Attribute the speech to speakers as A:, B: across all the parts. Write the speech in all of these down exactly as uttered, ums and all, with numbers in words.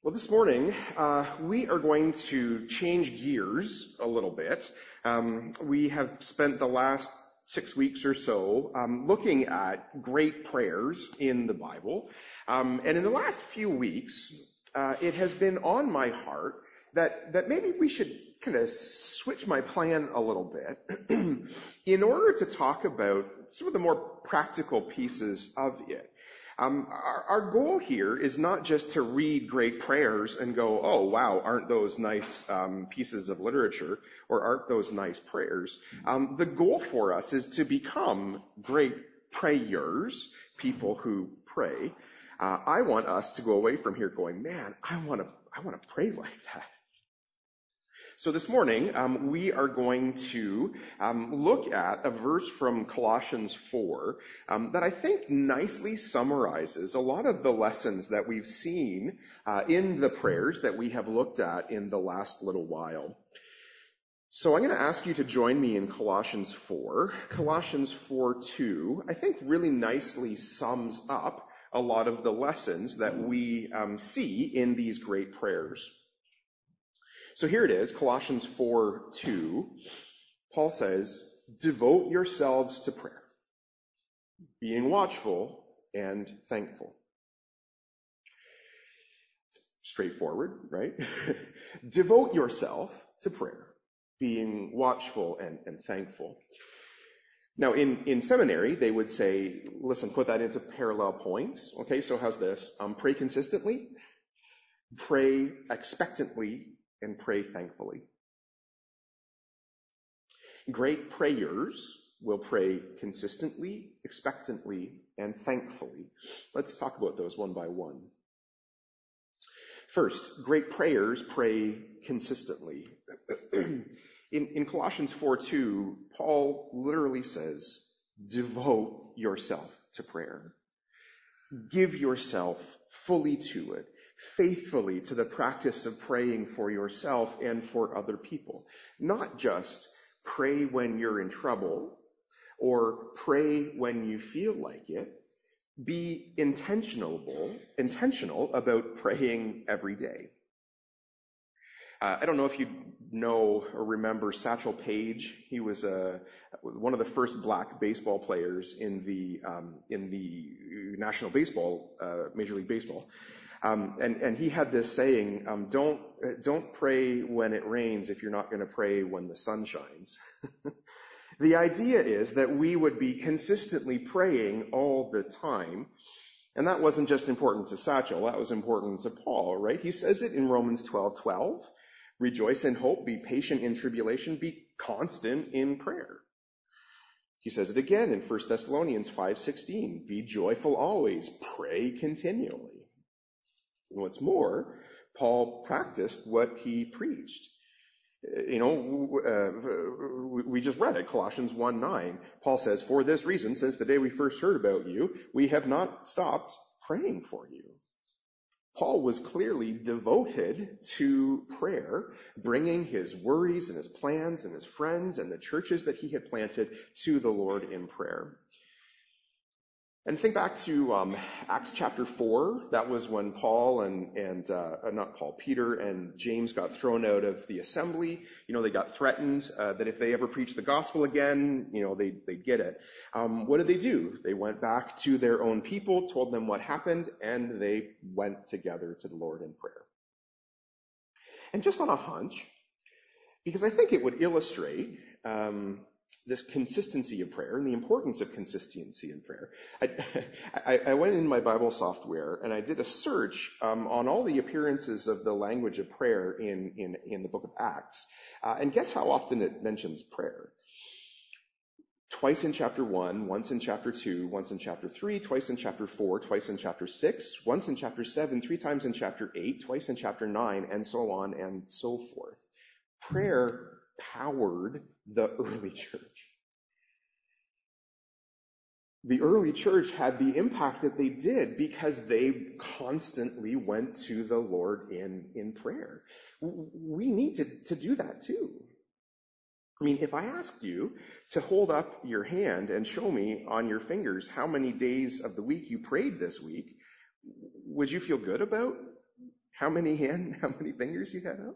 A: Well, this morning, uh, we are going to change gears a little bit. Um, we have spent the last six weeks or so um, looking at great prayers in the Bible. Um, and in the last few weeks, uh, it has been on my heart that, that maybe we should kind of switch my plan a little bit in order to talk about some of the more practical pieces of it. Um, our, our goal here is not just to read great prayers and go, oh, wow, aren't those nice um, pieces of literature, or aren't those nice prayers? Um, the goal for us is to become great prayers, people who pray. Uh, I want us to go away from here going, man, I want to, I want to pray like that. So this morning, um, we are going to um, look at a verse from Colossians four um, that I think nicely summarizes a lot of the lessons that we've seen uh, in the prayers that we have looked at in the last little while. So I'm going to ask you to join me in Colossians four. Colossians four two, I think, really nicely sums up a lot of the lessons that we um, see in these great prayers. So here it is, Colossians four two. Paul says, devote yourselves to prayer, being watchful and thankful. It's straightforward, right? Devote yourself to prayer, being watchful and, and thankful. Now, in, in seminary, they would say, listen, put that into parallel points. Okay, so how's this? Um, pray consistently, pray expectantly, and pray thankfully. Great prayers will pray consistently, expectantly, and thankfully. Let's talk about those one by one. First, great prayers pray consistently. in, in Colossians four two, Paul literally says, devote yourself to prayer. Give yourself fully to it. Faithfully to the practice of praying for yourself and for other people. Not just pray when you're in trouble or pray when you feel like it. Be intentional, intentional about praying every day. Uh, I don't know if you know or remember Satchel Paige. He was uh, one of the first black baseball players in the um, in the National Baseball, uh, Major League Baseball. Um, and, and he had this saying, um, don't, don't pray when it rains if you're not going to pray when the sun shines. The idea is that we would be consistently praying all the time. And that wasn't just important to Satchel, that was important to Paul, right? He says it in Romans twelve twelve. Rejoice in hope, be patient in tribulation, be constant in prayer. He says it again in First Thessalonians five sixteen. Be joyful always, pray continually. And what's more, Paul practiced what he preached. You know, uh, we just read it, Colossians one nine. Paul says, for this reason, since the day we first heard about you, we have not stopped praying for you. Paul was clearly devoted to prayer, bringing his worries and his plans and his friends and the churches that he had planted to the Lord in prayer. And think back to um, Acts chapter four. That was when Paul and, and uh, not Paul, Peter and James got thrown out of the assembly. You know, they got threatened uh, that if they ever preached the gospel again, you know, they, they'd get it. Um, what did they do? They went back to their own people, told them what happened, and they went together to the Lord in prayer. And just on a hunch, because I think it would illustrate um, this consistency of prayer and the importance of consistency in prayer. I, I, I went in my Bible software and I did a search um, on all the appearances of the language of prayer in, in, in the book of Acts. Uh, and guess how often it mentions prayer? Twice in chapter one, once in chapter two, once in chapter three, twice in chapter four, twice in chapter six, once in chapter seven, three times in chapter eight, twice in chapter nine, and so on and so forth. Prayer powered the early church. The early church had the impact that they did because they constantly went to the Lord in, in prayer. We need to, to do that too. I mean, if I asked you to hold up your hand and show me on your fingers how many days of the week you prayed this week, would you feel good about how many hand, how many fingers you had up?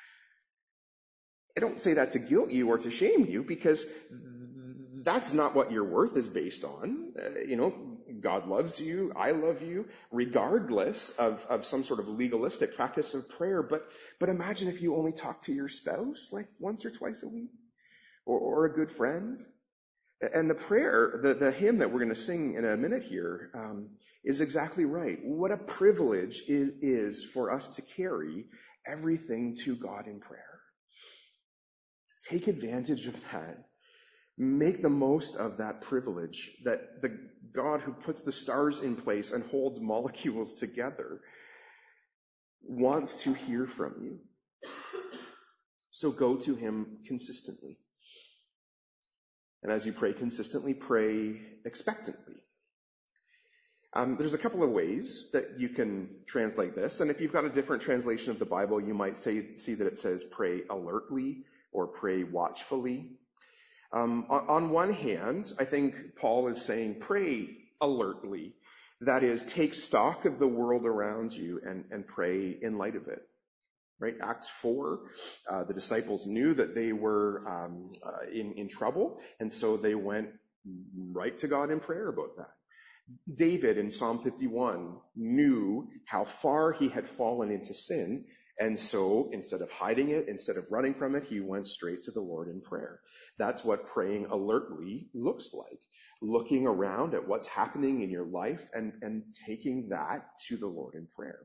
A: I don't say that to guilt you or to shame you, because that's not what your worth is based on. Uh, you know, God loves you, I love you, regardless of, of some sort of legalistic practice of prayer. But but imagine if you only talk to your spouse like once or twice a week, or, or a good friend. And the prayer, the, the hymn that we're going to sing in a minute here, um, is exactly right. What a privilege it is for us to carry everything to God in prayer. Take advantage of that. Make the most of that privilege that the God who puts the stars in place and holds molecules together wants to hear from you. So go to him consistently. And as you pray consistently, pray expectantly. Um, there's a couple of ways that you can translate this. And if you've got a different translation of the Bible, you might say, see that it says pray alertly or pray watchfully. Um, on, on one hand, I think Paul is saying pray alertly. That is, take stock of the world around you and, and pray in light of it. Right? Acts four, uh, the disciples knew that they were um, uh, in, in trouble, and so they went right to God in prayer about that. David in Psalm fifty-one knew how far he had fallen into sin, and so instead of hiding it, instead of running from it, he went straight to the Lord in prayer. That's what praying alertly looks like. Looking around at what's happening in your life and, and taking that to the Lord in prayer.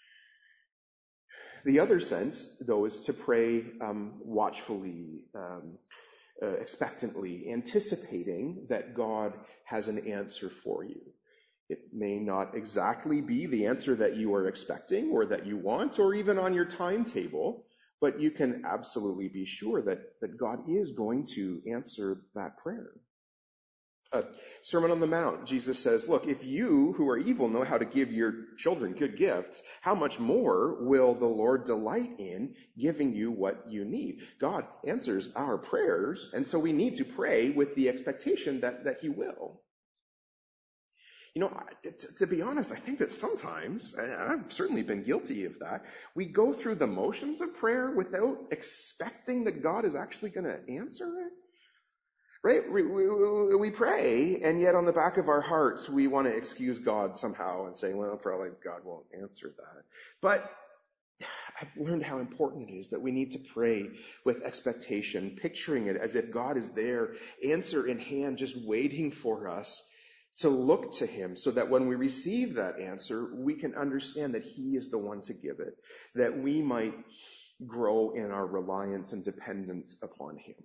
A: The other sense, though, is to pray um, watchfully, um, uh, expectantly, anticipating that God has an answer for you. It may not exactly be the answer that you are expecting or that you want or even on your timetable, but you can absolutely be sure that, that God is going to answer that prayer. Uh, Sermon on the Mount, Jesus says, look, if you who are evil know how to give your children good gifts, how much more will the Lord delight in giving you what you need? God answers our prayers, and so we need to pray with the expectation that, that he will. You know, to, to be honest, I think that sometimes, and I've certainly been guilty of that, we go through the motions of prayer without expecting that God is actually going to answer it. Right? We, we, we pray, and yet on the back of our hearts, we want to excuse God somehow and say, well, probably God won't answer that. But I've learned how important it is that we need to pray with expectation, picturing it as if God is there, answer in hand, just waiting for us to look to him, so that when we receive that answer, we can understand that he is the one to give it, that we might grow in our reliance and dependence upon him.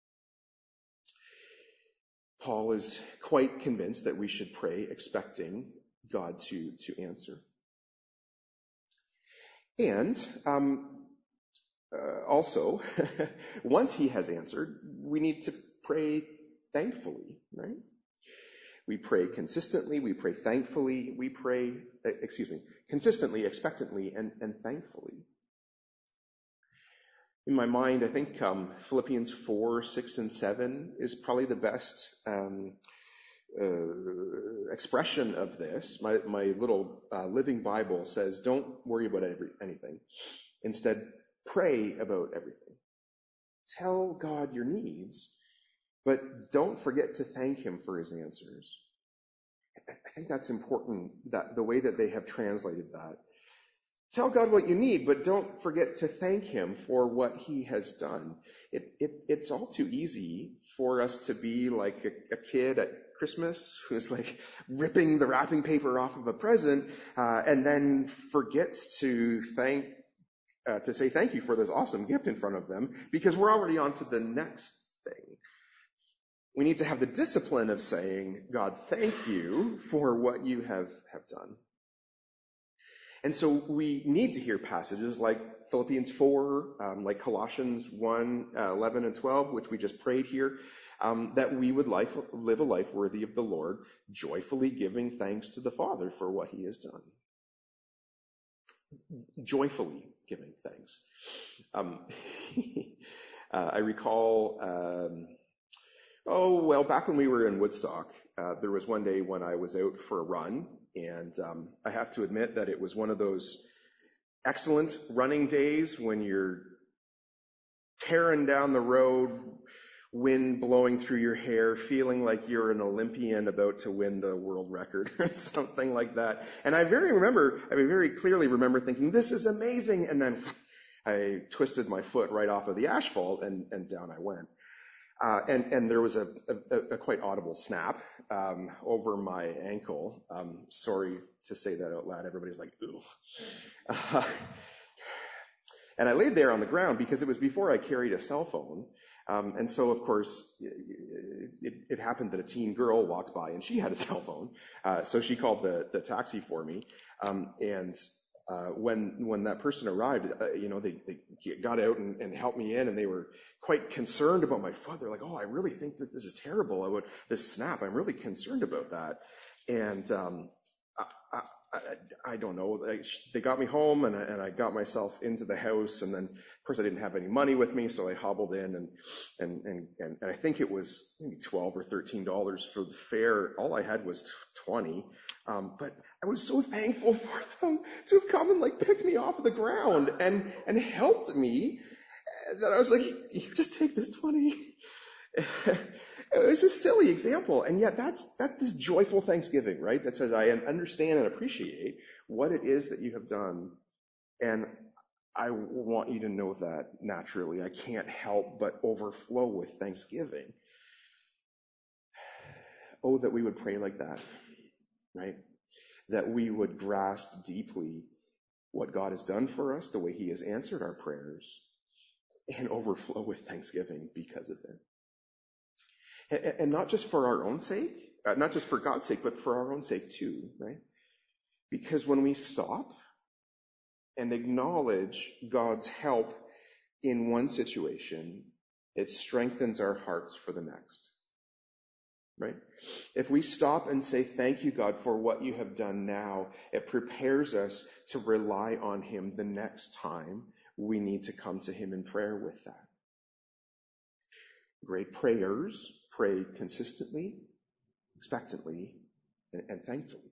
A: Paul is quite convinced that we should pray expecting God to, to answer. And um, uh, also, once he has answered, we need to pray thankfully, right? We pray consistently, we pray thankfully, we pray, excuse me, consistently, expectantly, and, and thankfully. In my mind, I think um, Philippians four, six, and seven is probably the best um, uh, expression of this. My, my little uh, Living Bible says, don't worry about every, anything. Instead, pray about everything. Tell God your needs, but don't forget to thank him for his answers. I think that's important, that the way that they have translated that. Tell God what you need, but don't forget to thank him for what he has done. It, it, it's all too easy for us to be like a, a kid at Christmas who's like ripping the wrapping paper off of a present uh, and then forgets to thank, uh, to say thank you for this awesome gift in front of them, because we're already on to the next thing. We need to have the discipline of saying, God, thank you for what you have, have done. And so we need to hear passages like Philippians four, um, like Colossians one, uh, eleven and twelve, which we just prayed here, um, that we would life, live a life worthy of the Lord, joyfully giving thanks to the Father for what he has done. Joyfully giving thanks. Um, uh, I recall, um, oh, well, back when we were in Woodstock, uh, there was one day when I was out for a run. And um, I have to admit that it was one of those excellent running days when you're tearing down the road, wind blowing through your hair, feeling like you're an Olympian about to win the world record or something like that. And I very remember, I very clearly remember thinking, this is amazing. And then I twisted my foot right off of the asphalt and, and down I went. Uh, and, and there was a, a, a quite audible snap um, over my ankle. Um, sorry to say that out loud. Everybody's like, ooh. Uh, and I laid there on the ground because it was before I carried a cell phone. Um, and so, of course, it, it happened that a teen girl walked by and she had a cell phone. Uh, so she called the, the taxi for me. Um, and Uh, when when that person arrived, uh, you know, they, they got out and, and helped me in, and they were quite concerned about my foot. They're like, "Oh, I really think that this is terrible. I would this snap. I'm really concerned about that." And um, I, I, I, I don't know. They, they got me home, and I, and I got myself into the house, and then of course I didn't have any money with me, so I hobbled in, and and and and, and I think it was maybe twelve or thirteen dollars for the fare. All I had was twenty. Um, but I was so thankful for them to have come and like picked me off the ground and, and helped me that I was like, you just take this twenty. It was a silly example. And yet that's, that's this joyful thanksgiving, right? That says, I understand and appreciate what it is that you have done. And I want you to know that naturally. I can't help but overflow with thanksgiving. Oh, that we would pray like that. Right? That we would grasp deeply what God has done for us, the way he has answered our prayers, and overflow with thanksgiving because of it. And not just for our own sake, uh, not just for God's sake, but for our own sake too, right? Because when we stop and acknowledge God's help in one situation, it strengthens our hearts for the next. Right? If we stop and say, thank you, God, for what you have done now, it prepares us to rely on him the next time we need to come to him in prayer with that. Great prayers pray consistently, expectantly, and, and thankfully.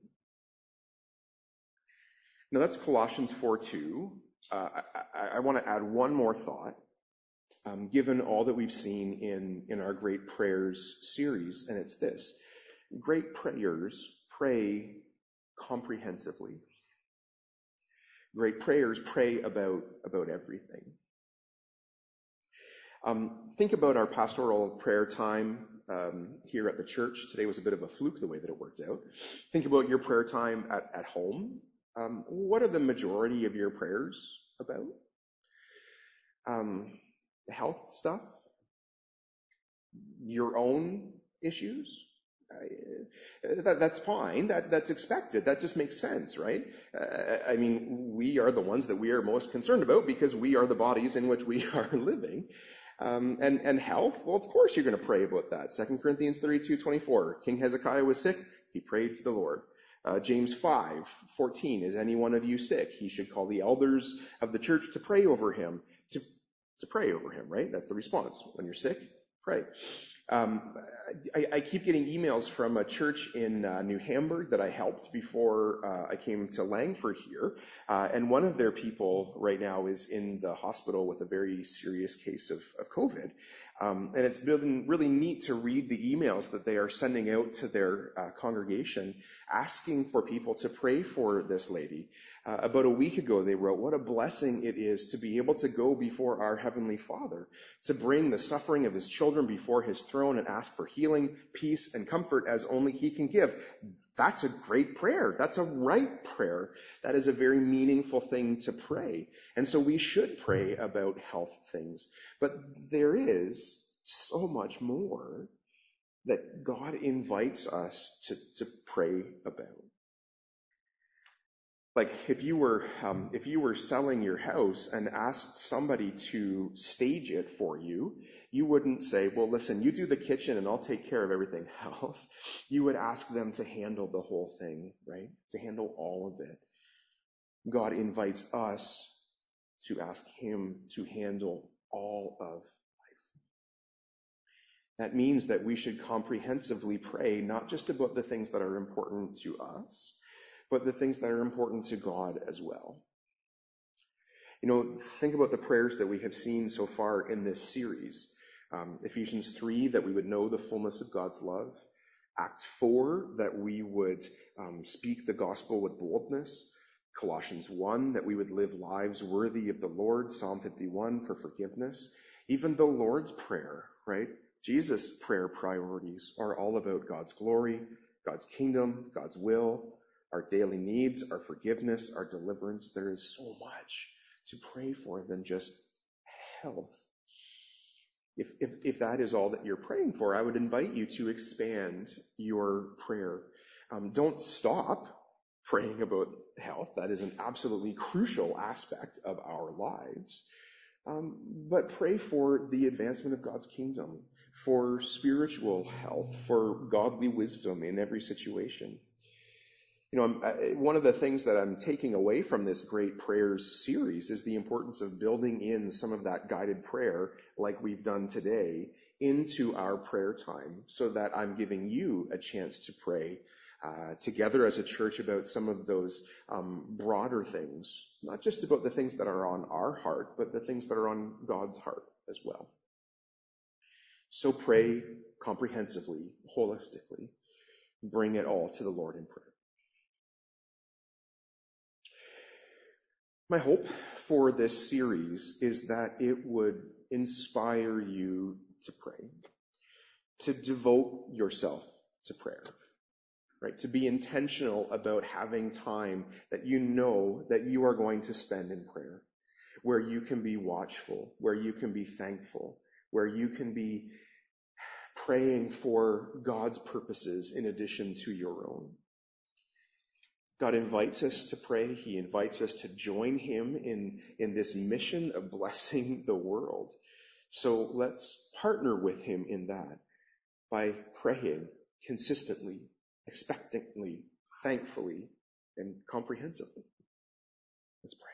A: Now that's Colossians four two. Uh, I, I, I want to add one more thought. Um, given all that we've seen in, in our Great Prayers series, and it's this. Great prayers pray comprehensively. Great prayers pray about, about everything. Um, think about our pastoral prayer time um, here at the church. Today was a bit of a fluke the way that it worked out. Think about your prayer time at, at home. Um, what are the majority of your prayers about? Um, health stuff? Your own issues? Uh, that, that's fine. That, that's expected. That just makes sense, right? Uh, I mean, we are the ones that we are most concerned about because we are the bodies in which we are living. Um, and, and health, well, of course you're going to pray about that. Second Corinthians thirty-two twenty-four. King Hezekiah was sick. He prayed to the Lord. Uh, James five fourteen. Is any one of you sick? He should call the elders of the church to pray over him. To, to pray over him, right? That's the response. When you're sick, pray. Um, I, I keep getting emails from a church in uh, New Hamburg that I helped before uh, I came to Langford here. Uh, and one of their people right now is in the hospital with a very serious case of, of COVID. Um, and it's been really neat to read the emails that they are sending out to their uh, congregation, asking for people to pray for this lady. Uh, about a week ago, they wrote, what a blessing it is to be able to go before our Heavenly Father, to bring the suffering of his children before his throne and ask for healing, peace, and comfort as only he can give. That's a great prayer. That's a right prayer. That is a very meaningful thing to pray. And so we should pray about health things. But there is so much more that God invites us to, to pray about. Like if you were um, if you were selling your house and asked somebody to stage it for you, you wouldn't say, well, listen, you do the kitchen and I'll take care of everything else. You would ask them to handle the whole thing, right? To handle all of it. God invites us to ask him to handle all of life. That means that we should comprehensively pray, not just about the things that are important to us, but the things that are important to God as well. You know, think about the prayers that we have seen so far in this series. Um, Ephesians three, that we would know the fullness of God's love. Acts four, that we would um, speak the gospel with boldness. Colossians one, that we would live lives worthy of the Lord. Psalm fifty-one, for forgiveness. Even the Lord's Prayer, right? Jesus' prayer priorities are all about God's glory, God's kingdom, God's will, our daily needs, our forgiveness, our deliverance. There is so much to pray for than just health. If, if, if that is all that you're praying for, I would invite you to expand your prayer. Um, don't stop praying about health. That is an absolutely crucial aspect of our lives. Um, but pray for the advancement of God's kingdom, for spiritual health, for godly wisdom in every situation. You know, I'm, I, one of the things that I'm taking away from this Great Prayers series is the importance of building in some of that guided prayer, like we've done today, into our prayer time, so that I'm giving you a chance to pray uh, together as a church about some of those um, broader things, not just about the things that are on our heart, but the things that are on God's heart as well. So pray comprehensively, holistically. Bring it all to the Lord in prayer. My hope for this series is that it would inspire you to pray, to devote yourself to prayer, right? To be intentional about having time that you know that you are going to spend in prayer, where you can be watchful, where you can be thankful, where you can be praying for God's purposes in addition to your own. God invites us to pray. He invites us to join him in, in this mission of blessing the world. So let's partner with him in that by praying consistently, expectantly, thankfully, and comprehensively. Let's pray.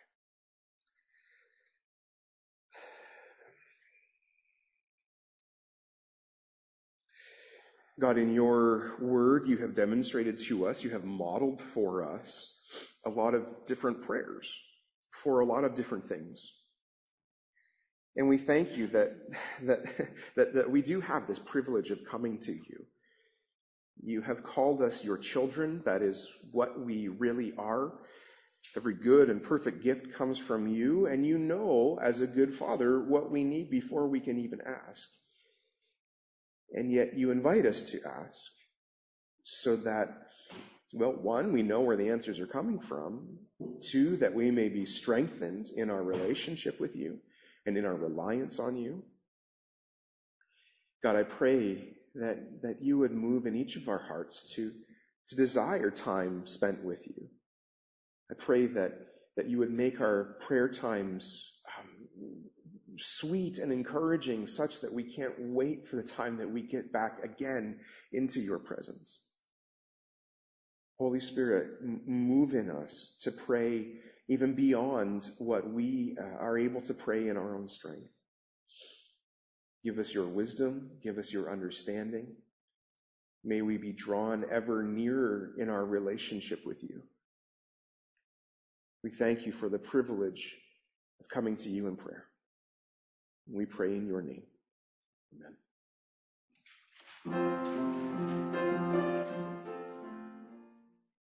A: God, in your word, you have demonstrated to us, you have modeled for us a lot of different prayers for a lot of different things. And we thank you that, that, that, that we do have this privilege of coming to you. You have called us your children. That is what we really are. Every good and perfect gift comes from you, and you know, as a good father, what we need before we can even ask. And yet you invite us to ask so that, well, one, we know where the answers are coming from. Two, that we may be strengthened in our relationship with you and in our reliance on you. God, I pray that, that you would move in each of our hearts to, to desire time spent with you. I pray that, that you would make our prayer times um, sweet and encouraging, such that we can't wait for the time that we get back again into your presence. Holy Spirit, m- move in us to pray even beyond what we uh, are able to pray in our own strength. Give us your wisdom, give us your understanding. May we be drawn ever nearer in our relationship with you. We thank you for the privilege of coming to you in prayer. We pray in your name. Amen.